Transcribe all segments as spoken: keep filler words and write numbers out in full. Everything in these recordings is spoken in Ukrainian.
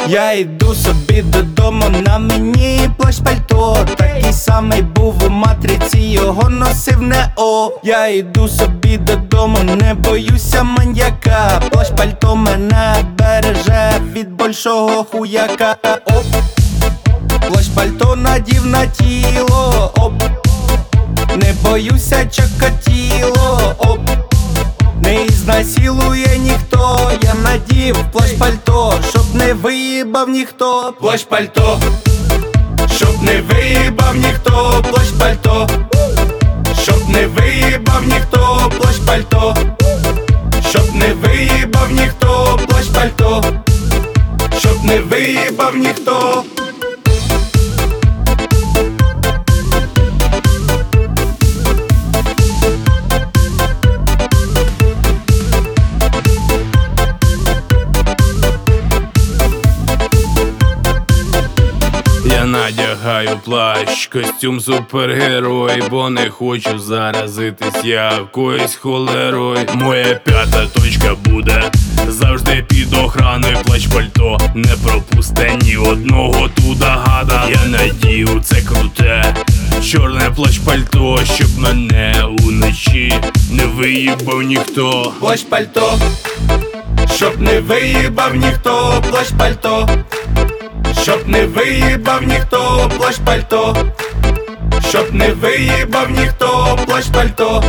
Я йду собі додому, на мені плащ пальто. Такий самий був у матриці, його носив Нео. Я йду собі додому, не боюся маньяка. Плащ пальто мене береже від большого хуяка. Оп, плащ пальто надів на тіло. Оп, не боюся чокотіло. Оп, не ізнасилує ніхто. Я надів плащ пальто, щоб не виїбав ніхто. Плащ пальто, щоб не виїбав ніхто. Плащ пальто, щоб не виїбав ніхто. Плащ пальто, щоб не виїбав ніхто. Плащ пальто, щоб не виїбав ніхто. Я надягаю плащ, костюм супергерой, бо не хочу заразитись якоюсь холерою. Моя п'ята точка буде завжди під охраною. Плащ пальто не пропусте ні одного туда гада. Я надію це круте чорне плащ пальто, щоб мене уночі не виїбав ніхто. Плащ пальто, щоб не виїбав ніхто. Плащ пальто, щоб не виїбав ніхто. Плащ пальто, щоб не виїбав ніхто. Плащ пальто,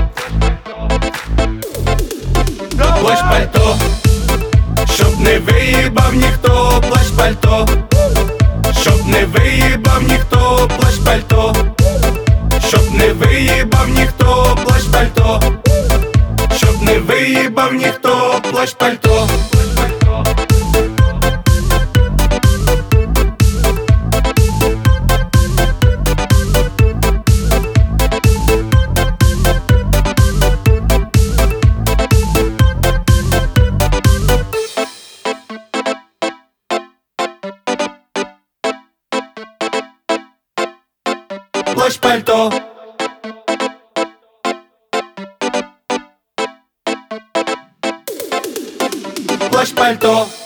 плащ пальто, щоб не виїбав ніхто. Плащ пальто, щоб не виїбав ніхто. Плащ пальто, щоб не виїбав ніхто. Плащ пальто, щоб не виїбав ніхто. Плащ пальто. Плащ пальто, плащ пальто.